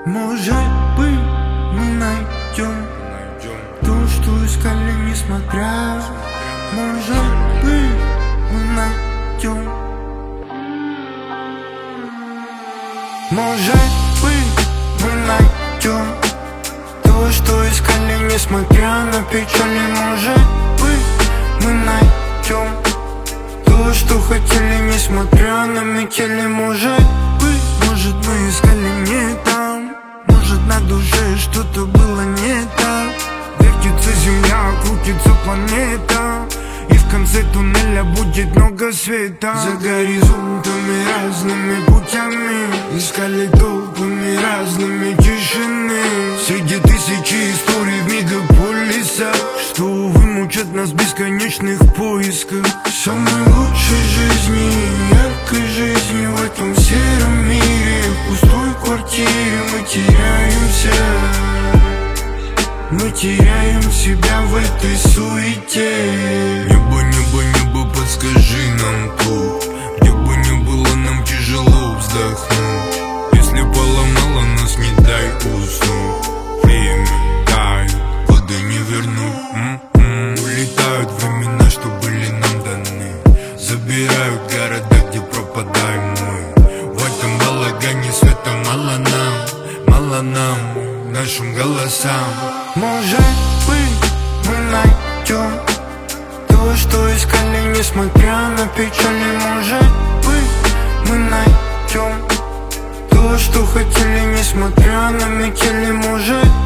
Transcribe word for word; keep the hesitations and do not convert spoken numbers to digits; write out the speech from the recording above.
Может быть, мы найдем то, что искали, несмотря. Может быть, мы найдем. Может быть, мы найдем то, что искали, несмотря на печали. Может быть, мы найдем то, что хотели, несмотря на метели. Может быть, может мы искали не там. Может на душе что-то было не так. Вертится земля, крутится планета, и в конце туннеля будет много света. За горизонтами разными путями искали толпами разными тишины. Среди тысячи историй в мегаполисах, что вымучат нас в бесконечных поисках самой лучшей жизни, яркой жизни в этом сером мире. В пустой квартире мы теряемся. Мы теряем себя в этой суете. Небо, небо, небо, подскажи нам путь. Где бы ни было, нам тяжело вздохнуть. Если поломало нас, не дай уснуть. Время тает, годы не вернуть. М-м-м. Улетают времена, что были нам даны. Забирают города, где пропадаем мы. В этом балагане света мало нам, мало нам, нашим голосам. Может быть, мы найдем то, что искали, несмотря на печали. Может быть, мы найдем то, что хотели, несмотря на метели. Может